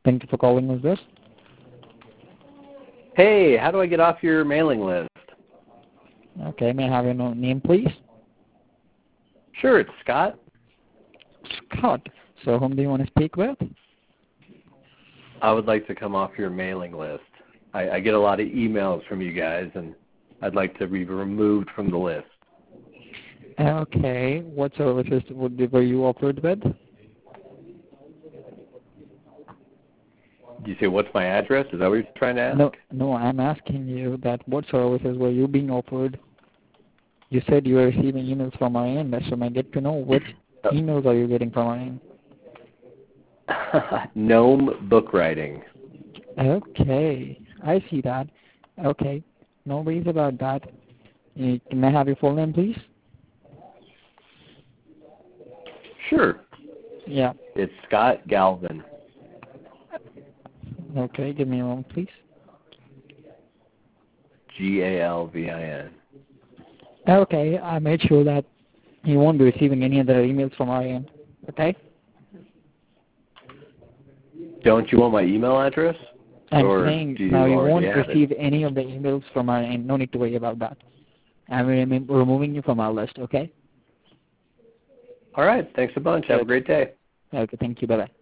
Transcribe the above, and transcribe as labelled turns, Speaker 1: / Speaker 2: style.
Speaker 1: Thank you for calling us this.
Speaker 2: Hey, how do I get off your mailing list?
Speaker 1: Okay, may I have your name, please?
Speaker 2: Sure, it's Scott.
Speaker 1: Scott. So whom do you want to speak with?
Speaker 2: I would like to come off your mailing list. I get a lot of emails from you guys, and I'd like to be removed from the list.
Speaker 1: Okay, what services were you offered with?
Speaker 2: You say, what's my address? Is that what you're trying to ask?
Speaker 1: No, I'm asking you that what services were you being offered? You said you were receiving emails from our end, so may I get to know which emails are you getting from our end?
Speaker 2: Gnome book writing.
Speaker 1: Okay, I see that. Okay, no worries about that. Can I have your full name, please?
Speaker 2: Sure.
Speaker 1: Yeah.
Speaker 2: It's Scott Galvin.
Speaker 1: Okay, give me a moment, please.
Speaker 2: Galvin.
Speaker 1: Okay, I made sure that you won't be receiving any other emails from our end. Okay?
Speaker 2: Don't you want my email address?
Speaker 1: I'm
Speaker 2: or
Speaker 1: saying
Speaker 2: do you
Speaker 1: now you
Speaker 2: already
Speaker 1: won't
Speaker 2: have
Speaker 1: receive
Speaker 2: it?
Speaker 1: any of the emails from our end. No need to worry about that. I'm removing you from our list, okay?
Speaker 2: All right. Thanks a bunch. Have a great day.
Speaker 1: Okay, thank you. Bye-bye.